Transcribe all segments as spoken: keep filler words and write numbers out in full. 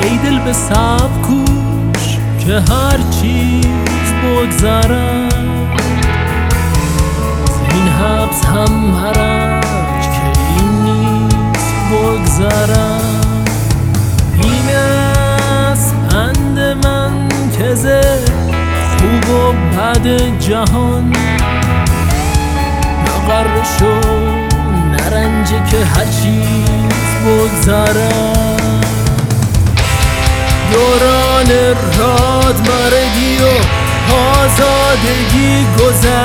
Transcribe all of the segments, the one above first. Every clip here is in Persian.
ای دل به صبر کوش که هر چیز بگذرد، این حبس هم هرج که این نیست بگذرد. این است پند من که ز خوب و بد جهان نغره شو نرنجه که هر چیز بگذرد. دوران راد مرگی و آزادگی گذشت،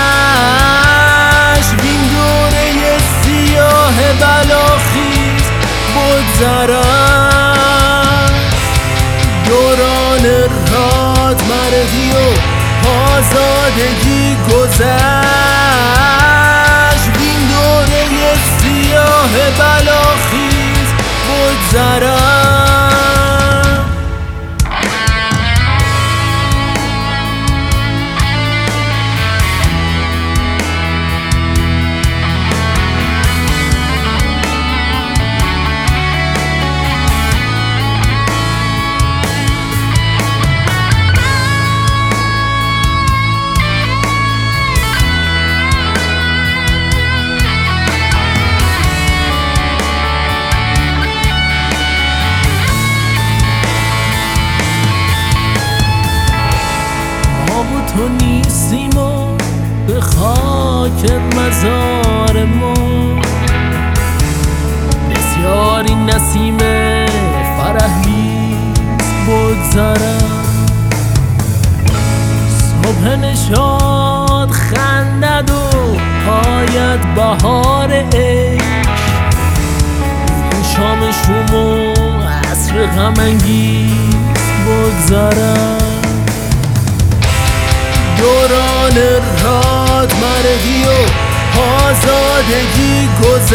وین دوره سیاه بلاخیز بگذرد. دوران راد مرگی و آزادگی گذشت، وین دوره سیاه بلاخیز بگذرد. تو نیستیم و به خاک مزار ما بسیاری نسیم فرحیز بگذرد. صبح نشاط خندد و آید بهار عشق، شام شوم و عصر غم انگیز بگذرد. دوران راد مرگی و آزادگی گذشت،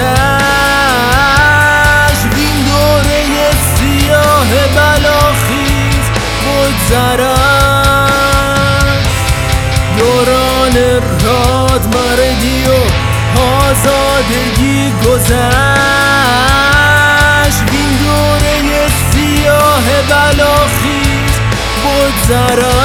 وین دوره سیاه بلاخیز بگذرد. دوران راد مرگی و آزادگی گذشت، وین دوره سیاه بلاخیز بگذرد.